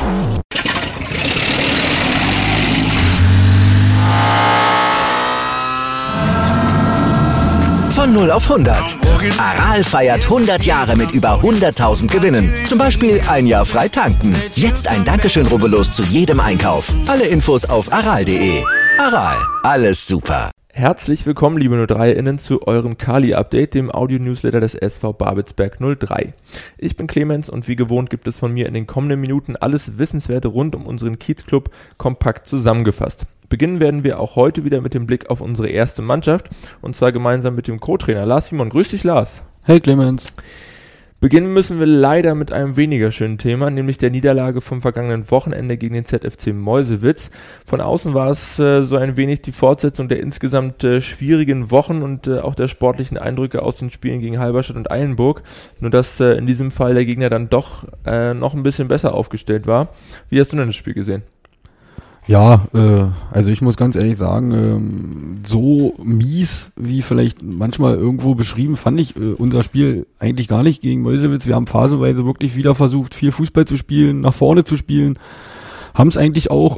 Von 0 auf 100. Aral feiert 100 Jahre mit über 100.000 Gewinnen. Zum Beispiel ein Jahr frei tanken. Jetzt ein Dankeschön, rubbellos zu jedem Einkauf. Alle Infos auf aral.de. Aral, alles super. Herzlich willkommen, liebe 03-Innen, zu eurem Kali-Update, dem Audio-Newsletter des SV Babelsberg 03. Ich bin Clemens und wie gewohnt gibt es von mir in den kommenden Minuten alles Wissenswerte rund um unseren Kiezclub kompakt zusammengefasst. Beginnen werden wir auch heute wieder mit dem Blick auf unsere erste Mannschaft und zwar gemeinsam mit dem Co-Trainer Lars Simon. Grüß dich, Lars. Hey Clemens. Beginnen müssen wir leider mit einem weniger schönen Thema, nämlich der Niederlage vom vergangenen Wochenende gegen den ZFC Meuselwitz. Von außen war es so ein wenig die Fortsetzung der insgesamt schwierigen Wochen und auch der sportlichen Eindrücke aus den Spielen gegen Halberstadt und Eilenburg. Nur dass in diesem Fall der Gegner dann doch noch ein bisschen besser aufgestellt war. Wie hast du denn das Spiel gesehen? Ja, also ich muss ganz ehrlich sagen, so mies wie vielleicht manchmal irgendwo beschrieben, fand ich unser Spiel eigentlich gar nicht gegen Meuselwitz. Wir haben phasenweise wirklich wieder versucht, viel Fußball zu spielen, nach vorne zu spielen, haben es eigentlich auch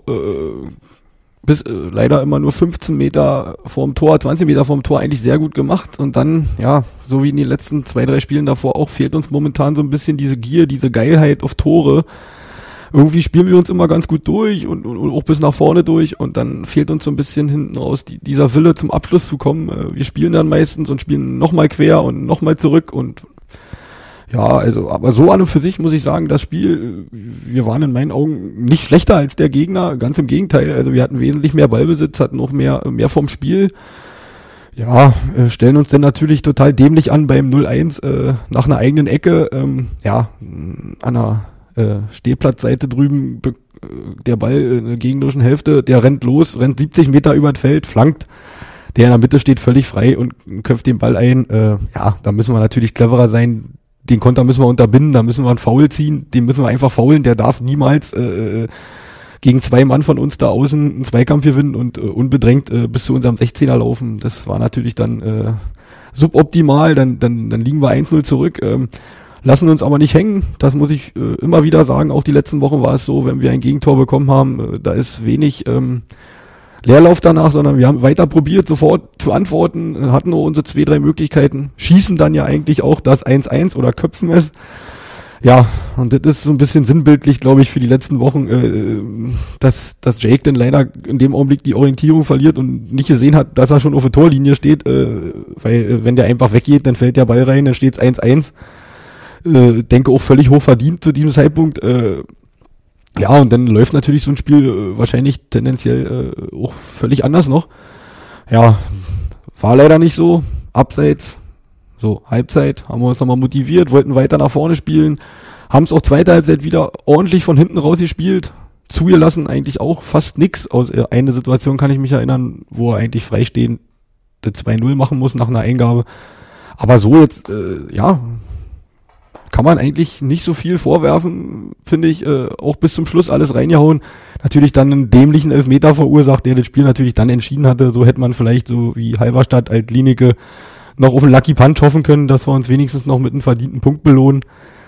bis leider immer nur 15 Meter vorm Tor, 20 Meter vorm Tor eigentlich sehr gut gemacht und dann, ja, so wie in den letzten 2-3 Spielen davor auch, fehlt uns momentan so ein bisschen diese Gier, diese Geilheit auf Tore. Irgendwie spielen wir uns immer ganz gut durch und auch bis nach vorne durch und dann fehlt uns so ein bisschen hinten raus dieser Wille zum Abschluss zu kommen. Wir spielen dann meistens und spielen nochmal quer und nochmal zurück und ja, also, aber so an und für sich muss ich sagen, das Spiel, wir waren in meinen Augen nicht schlechter als der Gegner, ganz im Gegenteil. Also wir hatten wesentlich mehr Ballbesitz, hatten auch mehr vom Spiel. Ja, stellen uns dann natürlich total dämlich an beim 0-1 nach einer eigenen Ecke, an einer Stehplatzseite drüben, der Ball in der gegnerischen Hälfte, der rennt los, rennt 70 Meter über das Feld, flankt, der in der Mitte steht völlig frei und köpft den Ball ein. Da müssen wir natürlich cleverer sein, den Konter müssen wir unterbinden, da müssen wir einen Foul ziehen, den müssen wir einfach faulen, der darf niemals gegen 2 Mann von uns da außen einen Zweikampf gewinnen und unbedrängt bis zu unserem 16er laufen. Das war natürlich dann suboptimal, dann liegen wir 1-0 zurück, lassen uns aber nicht hängen, das muss ich immer wieder sagen, auch die letzten Wochen war es so, wenn wir ein Gegentor bekommen haben, da ist wenig Leerlauf danach, sondern wir haben weiter probiert, sofort zu antworten, hatten nur unsere 2-3 Möglichkeiten, schießen dann ja eigentlich auch das 1-1 oder köpfen es. Ja, und das ist so ein bisschen sinnbildlich, glaube ich, für die letzten Wochen, dass Jake dann leider in dem Augenblick die Orientierung verliert und nicht gesehen hat, dass er schon auf der Torlinie steht, weil wenn der einfach weggeht, dann fällt der Ball rein, dann steht es 1-1. Denke auch völlig hoch verdient zu diesem Zeitpunkt. Und dann läuft natürlich so ein Spiel wahrscheinlich tendenziell auch völlig anders noch. Ja, war leider nicht so. Abseits, so Halbzeit, haben wir uns nochmal motiviert, wollten weiter nach vorne spielen, haben es auch zweite Halbzeit wieder ordentlich von hinten raus gespielt. Zugelassen eigentlich auch fast nix. Aus eine Situation kann ich mich erinnern, wo er eigentlich freistehend das 2-0 machen muss nach einer Eingabe. Aber so jetzt, kann man eigentlich nicht so viel vorwerfen, finde ich, auch bis zum Schluss alles reingehauen. Natürlich dann einen dämlichen Elfmeter verursacht, der das Spiel natürlich dann entschieden hatte. So hätte man vielleicht so wie Halberstadt, Alt-Lienicke noch auf einen Lucky Punch hoffen können, dass wir uns wenigstens noch mit einem verdienten Punkt belohnen.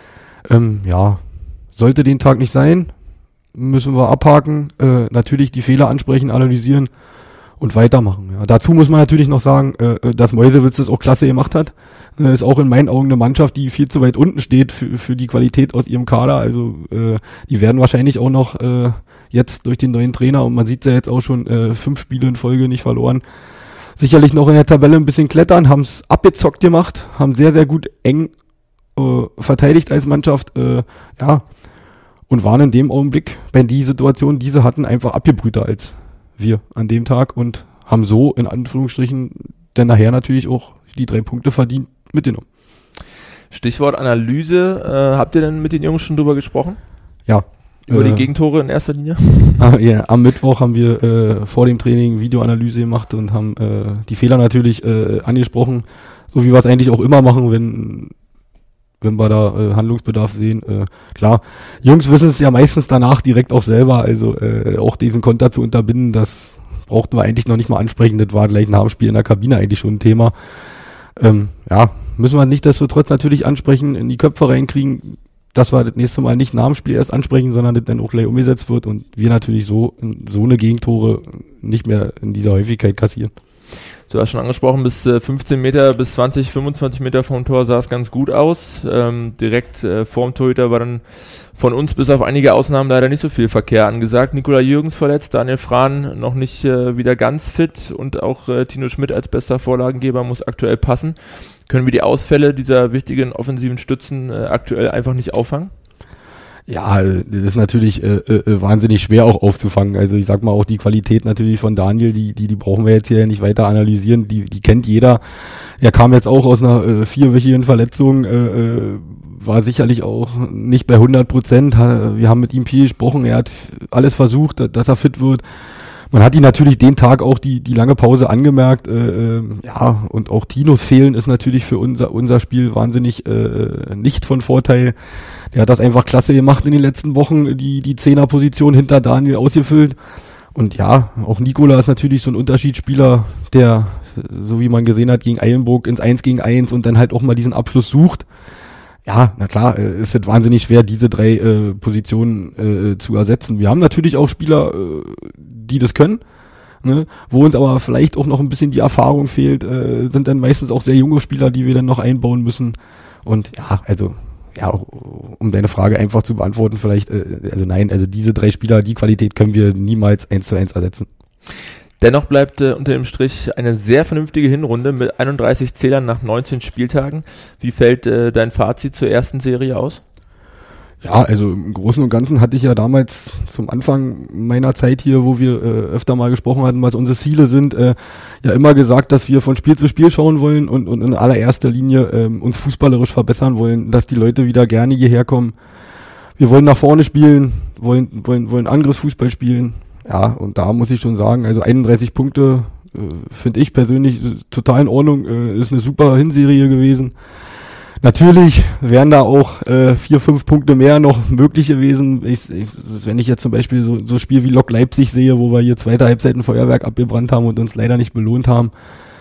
Sollte den Tag nicht sein, müssen wir abhaken, natürlich die Fehler ansprechen, analysieren und weitermachen. Ja, dazu muss man natürlich noch sagen, dass Meuselwitz das auch klasse gemacht hat. Ist auch in meinen Augen eine Mannschaft, die viel zu weit unten steht für die Qualität aus ihrem Kader. Also die werden wahrscheinlich auch noch jetzt durch den neuen Trainer, und man sieht ja jetzt auch schon 5 Spiele in Folge nicht verloren, sicherlich noch in der Tabelle ein bisschen klettern, haben es abgezockt gemacht, haben sehr, sehr gut eng verteidigt als Mannschaft, und waren in dem Augenblick, bei die Situation, die sie hatten, einfach abgebrühter als wir an dem Tag und haben so in Anführungsstrichen dann nachher natürlich auch die 3 Punkte verdient mitgenommen. Stichwort Analyse, habt ihr denn mit den Jungs schon drüber gesprochen? Ja. Über die Gegentore in erster Linie? Am Mittwoch haben wir vor dem Training Videoanalyse gemacht und haben die Fehler natürlich angesprochen, so wie wir es eigentlich auch immer machen, wenn wir da Handlungsbedarf sehen. Klar, Jungs wissen es ja meistens danach direkt auch selber, also auch diesen Konter zu unterbinden, das brauchten wir eigentlich noch nicht mal ansprechen, das war gleich nach dem Spiel in der Kabine eigentlich schon ein Thema. Müssen wir nichtsdestotrotz natürlich ansprechen, in die Köpfe reinkriegen. dass wir das nächste Mal nicht nach dem Spiel erst ansprechen, sondern das dann auch gleich umgesetzt wird und wir natürlich so eine Gegentore nicht mehr in dieser Häufigkeit kassieren. Du hast schon angesprochen, bis 15 Meter, bis 20, 25 Meter vom Tor sah es ganz gut aus. Direkt vorm Torhüter war dann von uns bis auf einige Ausnahmen leider nicht so viel Verkehr angesagt. Nikola Jürgens verletzt, Daniel Frahn noch nicht wieder ganz fit und auch Tino Schmidt als bester Vorlagengeber muss aktuell passen. Können wir die Ausfälle dieser wichtigen offensiven Stützen aktuell einfach nicht auffangen? Ja, das ist natürlich wahnsinnig schwer auch aufzufangen. Also ich sag mal auch die Qualität natürlich von Daniel, die brauchen wir jetzt hier nicht weiter analysieren. Die kennt jeder. Er kam jetzt auch aus einer 4-wöchigen Verletzung, war sicherlich auch nicht bei 100%. Wir haben mit ihm viel gesprochen. Er hat alles versucht, dass er fit wird. Man hat ihn natürlich den Tag auch die lange Pause angemerkt. Ja, und auch Tinos Fehlen ist natürlich für unser Spiel wahnsinnig nicht von Vorteil. Der hat das einfach klasse gemacht in den letzten Wochen, die Zehnerposition hinter Daniel ausgefüllt. Und ja, auch Nikola ist natürlich so ein Unterschiedsspieler, der, so wie man gesehen hat, gegen Eilenburg ins 1 gegen 1 und dann halt auch mal diesen Abschluss sucht. Ja, na klar, ist es wahnsinnig schwer, diese 3 Positionen zu ersetzen. Wir haben natürlich auch Spieler, die das können, ne? Wo uns aber vielleicht auch noch ein bisschen die Erfahrung fehlt, sind dann meistens auch sehr junge Spieler, die wir dann noch einbauen müssen. Und ja, also ja, um deine Frage einfach zu beantworten, vielleicht, also nein, also diese 3 Spieler, die Qualität können wir niemals 1:1 ersetzen. Dennoch bleibt unter dem Strich eine sehr vernünftige Hinrunde mit 31 Zählern nach 19 Spieltagen. Wie fällt dein Fazit zur ersten Serie aus? Ja, also im Großen und Ganzen hatte ich ja damals zum Anfang meiner Zeit hier, wo wir öfter mal gesprochen hatten, was unsere Ziele sind, ja immer gesagt, dass wir von Spiel zu Spiel schauen wollen und in allererster Linie uns fußballerisch verbessern wollen, dass die Leute wieder gerne hierher kommen. Wir wollen nach vorne spielen, wollen Angriffsfußball spielen. Ja, und da muss ich schon sagen, also 31 Punkte finde ich persönlich total in Ordnung, ist eine super Hinserie gewesen. Natürlich wären da auch 4-5 Punkte mehr noch möglich gewesen. Wenn ich jetzt zum Beispiel so ein Spiel wie Lok Leipzig sehe, wo wir hier zweite Halbzeit ein Feuerwerk abgebrannt haben und uns leider nicht belohnt haben.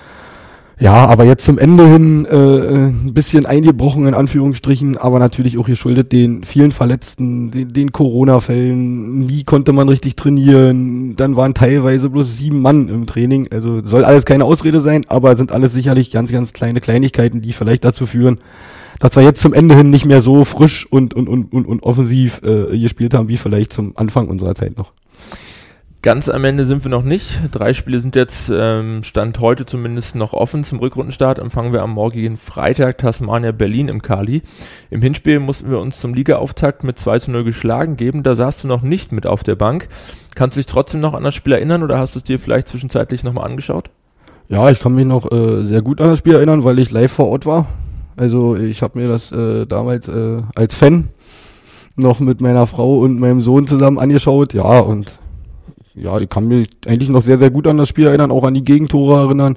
Ja, aber jetzt zum Ende hin ein bisschen eingebrochen in Anführungsstrichen, aber natürlich auch geschuldet den vielen Verletzten, den Corona-Fällen. Wie konnte man richtig trainieren? Dann waren teilweise bloß 7 Mann im Training. Also soll alles keine Ausrede sein, aber sind alles sicherlich ganz, ganz kleine Kleinigkeiten, die vielleicht dazu führen, dass wir jetzt zum Ende hin nicht mehr so frisch und offensiv gespielt haben, wie vielleicht zum Anfang unserer Zeit noch. Ganz am Ende sind wir noch nicht. 3 Spiele sind jetzt, Stand heute zumindest, noch offen. Zum Rückrundenstart empfangen wir am morgigen Freitag Tasmania Berlin im Kali. Im Hinspiel mussten wir uns zum Ligaauftakt mit 2:0 geschlagen geben. Da saßt du noch nicht mit auf der Bank. Kannst du dich trotzdem noch an das Spiel erinnern oder hast du es dir vielleicht zwischenzeitlich nochmal angeschaut? Ja, ich kann mich noch sehr gut an das Spiel erinnern, weil ich live vor Ort war. Also ich habe mir das damals als Fan noch mit meiner Frau und meinem Sohn zusammen angeschaut. Ja, und ja, ich kann mich eigentlich noch sehr, sehr gut an das Spiel erinnern, auch an die Gegentore erinnern.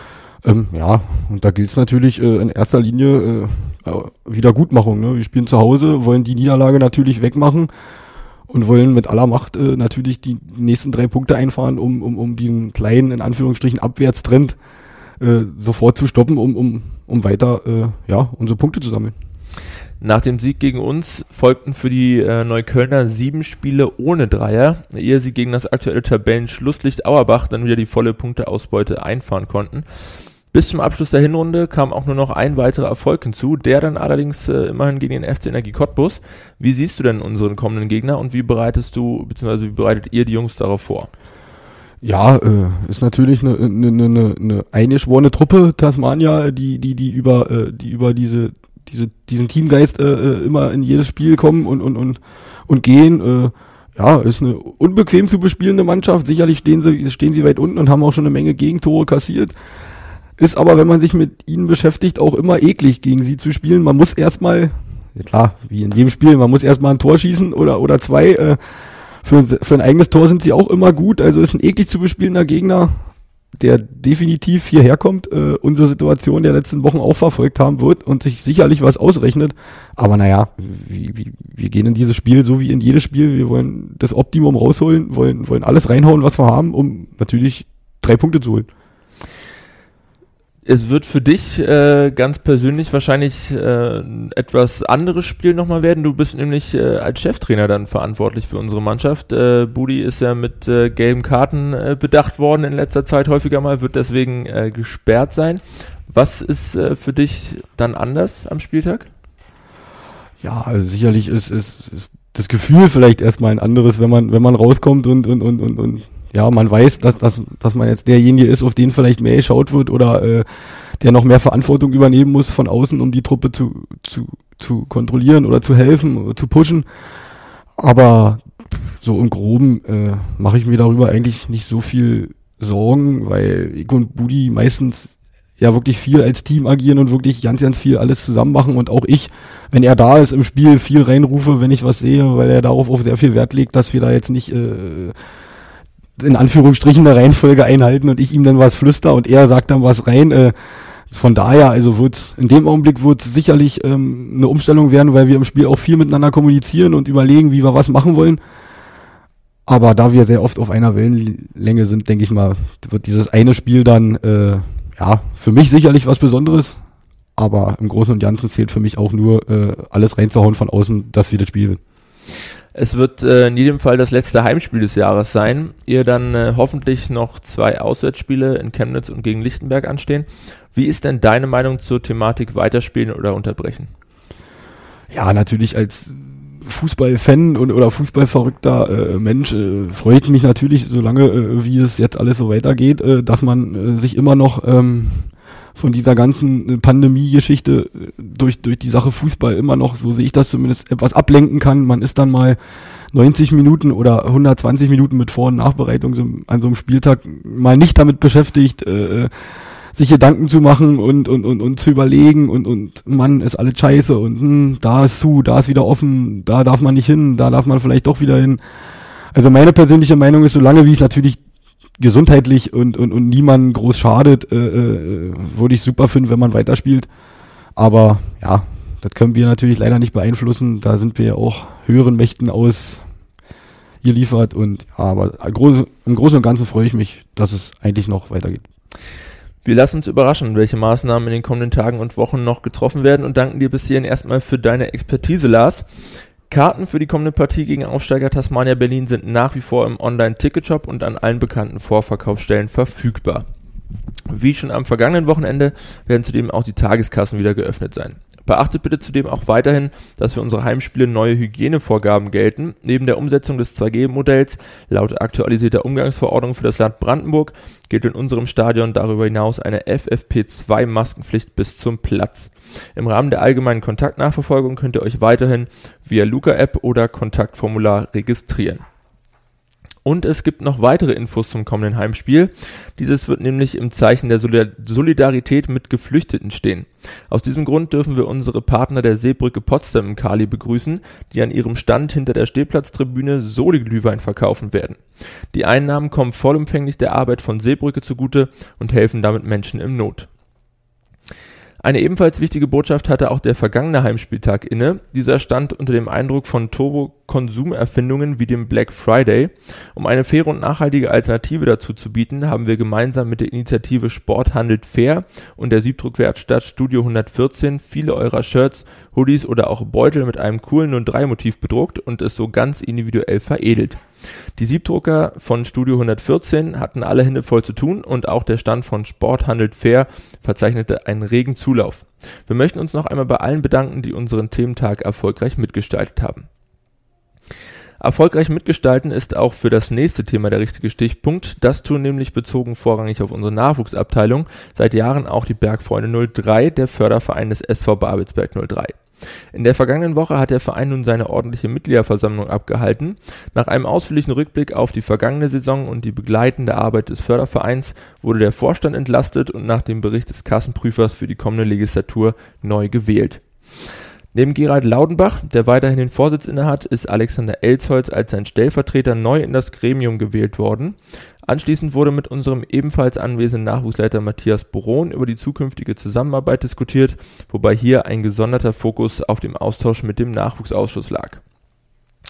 Ja, und da gilt es natürlich in erster Linie Wiedergutmachung. Ne? Wir spielen zu Hause, wollen die Niederlage natürlich wegmachen und wollen mit aller Macht natürlich die nächsten 3 Punkte einfahren, um diesen kleinen, in Anführungsstrichen, Abwärtstrend sofort zu stoppen, um weiter unsere Punkte zu sammeln. Nach dem Sieg gegen uns folgten für die Neuköllner 7 Spiele ohne Dreier, ehe sie gegen das aktuelle Tabellenschlusslicht Auerbach dann wieder die volle Punkteausbeute einfahren konnten. Bis zum Abschluss der Hinrunde kam auch nur noch ein weiterer Erfolg hinzu, der dann allerdings immerhin gegen den FC Energie Cottbus. Wie siehst du denn unseren kommenden Gegner und wie bereitet ihr die Jungs darauf vor? Ja, ist natürlich eine eingeschworene Truppe, Tasmania, die über diesen Teamgeist immer in jedes Spiel kommen und gehen. Ist eine unbequem zu bespielende Mannschaft. Sicherlich stehen sie weit unten und haben auch schon eine Menge Gegentore kassiert. Ist aber, wenn man sich mit ihnen beschäftigt, auch immer eklig, gegen sie zu spielen. Man muss erstmal, ja klar, wie in jedem Spiel, man muss erstmal ein Tor schießen oder 2. Für ein eigenes Tor sind sie auch immer gut. Also ist ein eklig zu bespielender Gegner, der definitiv hierher kommt, unsere Situation der letzten Wochen auch verfolgt haben wird und sich sicherlich was ausrechnet. Aber naja, wir gehen in dieses Spiel so wie in jedes Spiel. Wir wollen das Optimum rausholen, wollen alles reinhauen, was wir haben, um natürlich 3 Punkte zu holen. Es wird für dich ganz persönlich wahrscheinlich etwas anderes Spiel nochmal werden. Du bist nämlich als Cheftrainer dann verantwortlich für unsere Mannschaft. Budi ist ja mit gelben Karten bedacht worden in letzter Zeit häufiger mal, wird deswegen gesperrt sein. Was ist für dich dann anders am Spieltag? Ja, also sicherlich ist das Gefühl vielleicht erstmal ein anderes, wenn man rauskommt und ja, man weiß, dass man jetzt derjenige ist, auf den vielleicht mehr geschaut wird oder der noch mehr Verantwortung übernehmen muss von außen, um die Truppe zu kontrollieren oder zu helfen, zu pushen. Aber so im Groben mache ich mir darüber eigentlich nicht so viel Sorgen, weil ich und Budi meistens ja wirklich viel als Team agieren und wirklich ganz, ganz viel alles zusammen machen und auch ich, wenn er da ist im Spiel, viel reinrufe, wenn ich was sehe, weil er darauf auch sehr viel Wert legt, dass wir da jetzt nicht in Anführungsstrichen eine Reihenfolge einhalten und ich ihm dann was flüster und er sagt dann was rein. Von daher, also in dem Augenblick wird es sicherlich eine Umstellung werden, weil wir im Spiel auch viel miteinander kommunizieren und überlegen, wie wir was machen wollen. Aber da wir sehr oft auf einer Wellenlänge sind, denke ich mal, wird dieses eine Spiel dann für mich sicherlich was Besonderes. Aber im Großen und Ganzen zählt für mich auch nur alles reinzuhauen von außen, dass wir das Spiel gewinnen. Es wird in jedem Fall das letzte Heimspiel des Jahres sein. Ihr dann hoffentlich noch 2 Auswärtsspiele in Chemnitz und gegen Lichtenberg anstehen. Wie ist denn deine Meinung zur Thematik weiterspielen oder unterbrechen? Ja, natürlich als Fußballfan oder fußballverrückter Mensch freut mich natürlich, solange wie es jetzt alles so weitergeht, dass man sich immer noch von dieser ganzen Pandemie-Geschichte durch die Sache Fußball immer noch, so sehe ich das zumindest, etwas ablenken kann. Man ist dann mal 90 Minuten oder 120 Minuten mit Vor- und Nachbereitung an so einem Spieltag mal nicht damit beschäftigt, sich Gedanken zu machen und zu überlegen und Mann, ist alles scheiße und da ist zu, da ist wieder offen, da darf man nicht hin, da darf man vielleicht doch wieder hin. Also meine persönliche Meinung ist, solange wie es natürlich gesundheitlich und niemanden groß schadet, würde ich super finden, wenn man weiterspielt. Aber ja, das können wir natürlich leider nicht beeinflussen. Da sind wir ja auch höheren Mächten ausgeliefert. Und ja, aber im Großen und Ganzen freue ich mich, dass es eigentlich noch weitergeht. Wir lassen uns überraschen, welche Maßnahmen in den kommenden Tagen und Wochen noch getroffen werden und danken dir bis hierhin erstmal für deine Expertise, Lars. Karten für die kommende Partie gegen Aufsteiger Tasmania Berlin sind nach wie vor im Online-Ticketshop und an allen bekannten Vorverkaufsstellen verfügbar. Wie schon am vergangenen Wochenende werden zudem auch die Tageskassen wieder geöffnet sein. Beachtet bitte zudem auch weiterhin, dass für unsere Heimspiele neue Hygienevorgaben gelten. Neben der Umsetzung des 2G-Modells laut aktualisierter Umgangsverordnung für das Land Brandenburg gilt in unserem Stadion darüber hinaus eine FFP2-Maskenpflicht bis zum Platz. Im Rahmen der allgemeinen Kontaktnachverfolgung könnt ihr euch weiterhin via Luca-App oder Kontaktformular registrieren. Und es gibt noch weitere Infos zum kommenden Heimspiel. Dieses wird nämlich im Zeichen der Solidarität mit Geflüchteten stehen. Aus diesem Grund dürfen wir unsere Partner der Seebrücke Potsdam im Kali begrüßen, die an ihrem Stand hinter der Stehplatztribüne Soli-Glühwein verkaufen werden. Die Einnahmen kommen vollumfänglich der Arbeit von Seebrücke zugute und helfen damit Menschen in Not. Eine ebenfalls wichtige Botschaft hatte auch der vergangene Heimspieltag inne. Dieser stand unter dem Eindruck von Turbo-Konsumerfindungen wie dem Black Friday. Um eine faire und nachhaltige Alternative dazu zu bieten, haben wir gemeinsam mit der Initiative Sport handelt fair und der Siebdruckwerkstatt Studio 114 viele eurer Shirts, Hoodies oder auch Beutel mit einem coolen 03-Motiv bedruckt und es so ganz individuell veredelt. Die Siebdrucker von Studio 114 hatten alle Hände voll zu tun und auch der Stand von Sport handelt fair verzeichnete einen regen Zulauf. Wir möchten uns noch einmal bei allen bedanken, die unseren Thementag erfolgreich mitgestaltet haben. Erfolgreich mitgestalten ist auch für das nächste Thema der richtige Stichpunkt. Das tun nämlich bezogen vorrangig auf unsere Nachwuchsabteilung seit Jahren auch die Bergfreunde 03, der Förderverein des SV Babelsberg 03. In der vergangenen Woche hat der Verein nun seine ordentliche Mitgliederversammlung abgehalten. Nach einem ausführlichen Rückblick auf die vergangene Saison und die begleitende Arbeit des Fördervereins wurde der Vorstand entlastet und nach dem Bericht des Kassenprüfers für die kommende Legislatur neu gewählt. Neben Gerald Laudenbach, der weiterhin den Vorsitz innehat, ist Alexander Elsholz als sein Stellvertreter neu in das Gremium gewählt worden. Anschließend wurde mit unserem ebenfalls anwesenden Nachwuchsleiter Matthias Boron über die zukünftige Zusammenarbeit diskutiert, wobei hier ein gesonderter Fokus auf dem Austausch mit dem Nachwuchsausschuss lag.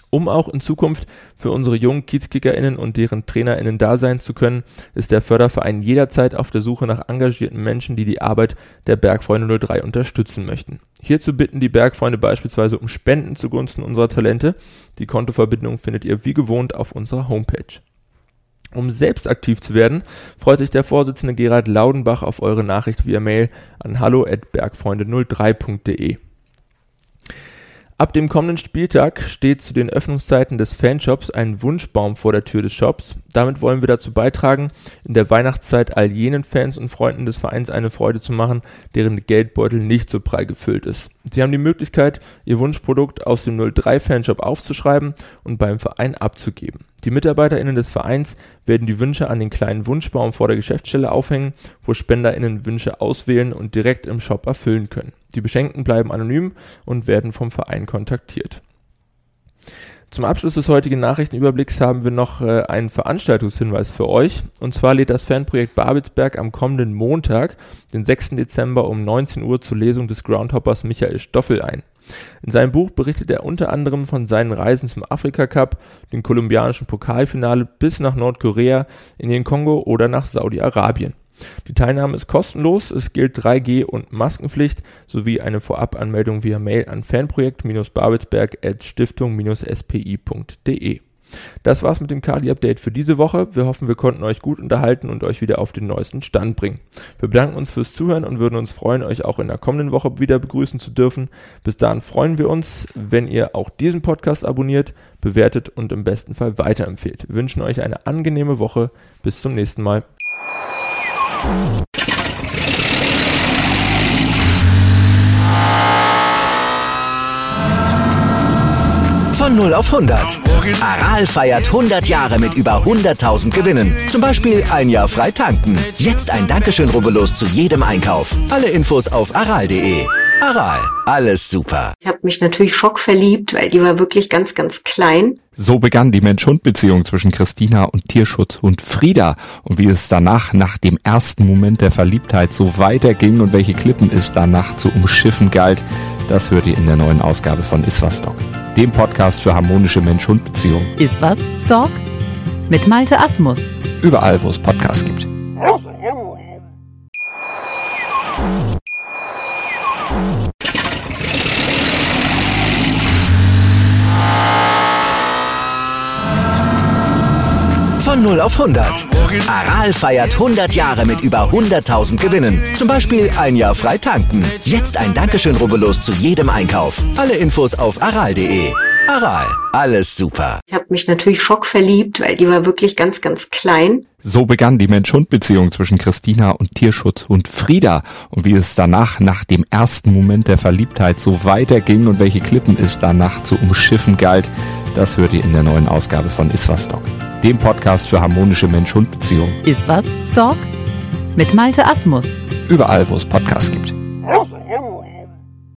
Um auch in Zukunft für unsere jungen KiezkickerInnen und deren TrainerInnen da sein zu können, ist der Förderverein jederzeit auf der Suche nach engagierten Menschen, die die Arbeit der Bergfreunde 03 unterstützen möchten. Hierzu bitten die Bergfreunde beispielsweise um Spenden zugunsten unserer Talente. Die Kontoverbindung findet ihr wie gewohnt auf unserer Homepage. Um selbst aktiv zu werden, freut sich der Vorsitzende Gerhard Laudenbach auf eure Nachricht via Mail an hallo@bergfreunde03.de. Ab dem kommenden Spieltag steht zu den Öffnungszeiten des Fanshops ein Wunschbaum vor der Tür des Shops. Damit wollen wir dazu beitragen, in der Weihnachtszeit all jenen Fans und Freunden des Vereins eine Freude zu machen, deren Geldbeutel nicht so prall gefüllt ist. Sie haben die Möglichkeit, ihr Wunschprodukt aus dem 03 Fanshop aufzuschreiben und beim Verein abzugeben. Die MitarbeiterInnen des Vereins werden die Wünsche an den kleinen Wunschbaum vor der Geschäftsstelle aufhängen, wo SpenderInnen Wünsche auswählen und direkt im Shop erfüllen können. Die Beschenkten bleiben anonym und werden vom Verein kontaktiert. Zum Abschluss des heutigen Nachrichtenüberblicks haben wir noch einen Veranstaltungshinweis für euch. Und zwar lädt das Fanprojekt Babelsberg am kommenden Montag, den 6. Dezember um 19 Uhr zur Lesung des Groundhoppers Michael Stoffel ein. In seinem Buch berichtet er unter anderem von seinen Reisen zum Afrika-Cup, dem kolumbianischen Pokalfinale bis nach Nordkorea, in den Kongo oder nach Saudi-Arabien. Die Teilnahme ist kostenlos, es gilt 3G und Maskenpflicht sowie eine Vorabanmeldung via Mail an fanprojekt-babelsberg@stiftung-spi.de. Das war's mit dem Kali-Update für diese Woche. Wir hoffen, wir konnten euch gut unterhalten und euch wieder auf den neuesten Stand bringen. Wir bedanken uns fürs Zuhören und würden uns freuen, euch auch in der kommenden Woche wieder begrüßen zu dürfen. Bis dahin freuen wir uns, wenn ihr auch diesen Podcast abonniert, bewertet und im besten Fall weiterempfehlt. Wir wünschen euch eine angenehme Woche. Bis zum nächsten Mal. Von 0 auf 100. Aral feiert 100 Jahre mit über 100.000 Gewinnen. Zum Beispiel ein Jahr frei tanken. Jetzt ein Dankeschön, rubbellos zu jedem Einkauf. Alle Infos auf aral.de. Aral, alles super. Ich habe mich natürlich schockverliebt, weil die war wirklich ganz, ganz klein. So begann die Mensch-Hund-Beziehung zwischen Christina und Tierschutzhund Frieda. Und wie es danach, nach dem ersten Moment der Verliebtheit, so weiterging und welche Klippen es danach zu umschiffen galt, das hört ihr in der neuen Ausgabe von Iswas Dog, dem Podcast für harmonische Mensch-Hund-Beziehungen. Iswas Dog mit Malte Asmus. Überall, wo es Podcasts gibt. Von 0 auf 100. Aral feiert 100 Jahre mit über 100.000 Gewinnen. Zum Beispiel ein Jahr frei tanken. Jetzt ein Dankeschön, rubbellos zu jedem Einkauf. Alle Infos auf aral.de. Aral, alles super. Ich habe mich natürlich schockverliebt, weil die war wirklich ganz, ganz klein. So begann die Mensch-Hund-Beziehung zwischen Christina und Tierschutzhund Frieda. Und wie es danach, nach dem ersten Moment der Verliebtheit, so weiterging und welche Klippen es danach zu umschiffen galt, das hört ihr in der neuen Ausgabe von Iswas Dog, dem Podcast für harmonische Mensch-Hund-Beziehungen. Iswas Dog mit Malte Asmus. Überall, wo es Podcasts gibt.